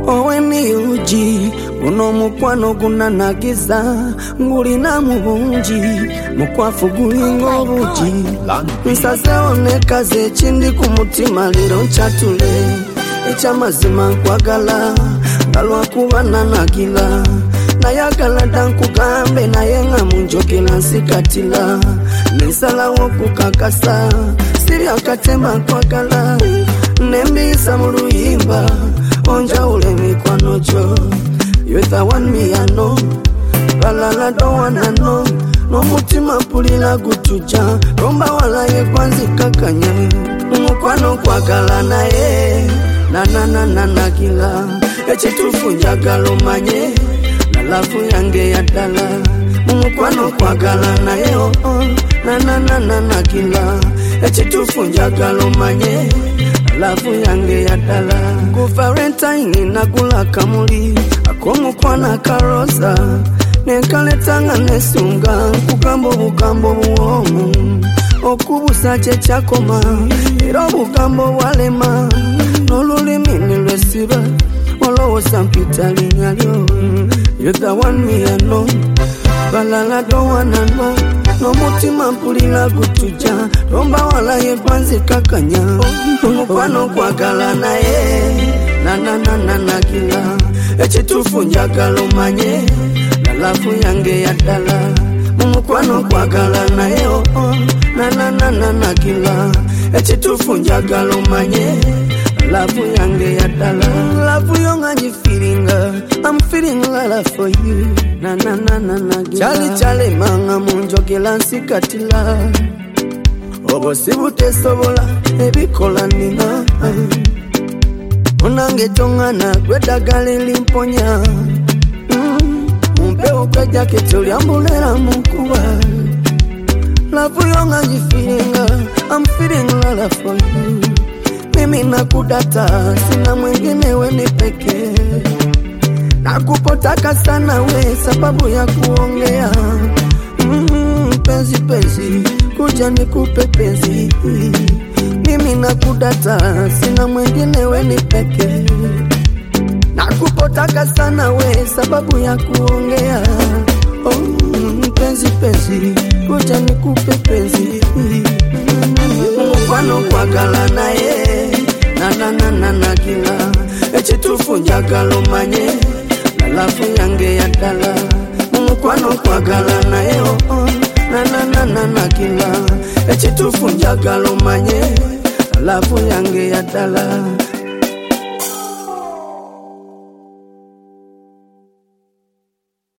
owe ni uji uno mukwano gunanagiza ngulina mubunji mukwafu gulingo buji nsase onekaze ekindi ku mutima lero nchatule ekyamazima nkwagala ngalwakuba nanagila nayagala dankugambe naye nga munjogera nsikatila nesalawo kukakasa siri akatemba nkwagala nembisa mu luyimba onjawule mikwano gyo. You're the one me I know, balala don't wanna know. No mutima pulila gutuja, romba wala ye kwanzi kakanya. Mukwano kwagala na ye, na gila. Echitufu njagalo manye, na lafu yange ya dala. Mukwano kwagala na ye oh oh, na gila. Echitufu njagalo manye, lafu yange ya dala. Ku Valentine nagula kamuli akomukwana karoza nenkaletanga nesunga kugambo bugambo buomu okubusa kyakoma era bugambo walema n'olulimi nilwesiba olowooza mpita linyalyo. You're the one me I know, balala don't wanna know. Nomutima mpulila gutuja, romba wala ye kwanzi kakanya. Mukwano kwagala na ye, na gila. Echitufu njagalo manye, na lafu yange ya dala. Mukwano kwagala na ye oh oh, na gila. Echitufu njagalo manye, lafu yange ya dala. Lafu yonga feelinga, I'm feeling lala for you. Na gila. Chale manga munjogela nsikatila. Obo sibute sobola, ebikola nina. Onange tongana, gweda gali limponya. Mumpeo kwa jaketi uliambulera mkuwa. Lafu yonga feelinga, I'm feeling lala for you. Mimi nakudata, sina mwingine weni peke. Nakupotaka sana we sababu ya kuongea. Penzi kuja nikupe penzi. Mimi nakudata, sina mwingine weni peke. Nakupotaka sana we sababu ya kuongea. Penzi kuja nikupe penzi. Mukwano kwagala na ye, na gila. Echitufu njagalo manye, na lafu yange ya dala. Mukwano kwagala na ye oh oh, na gila. Echitufu njagalo manye, na lafu yange ya dala.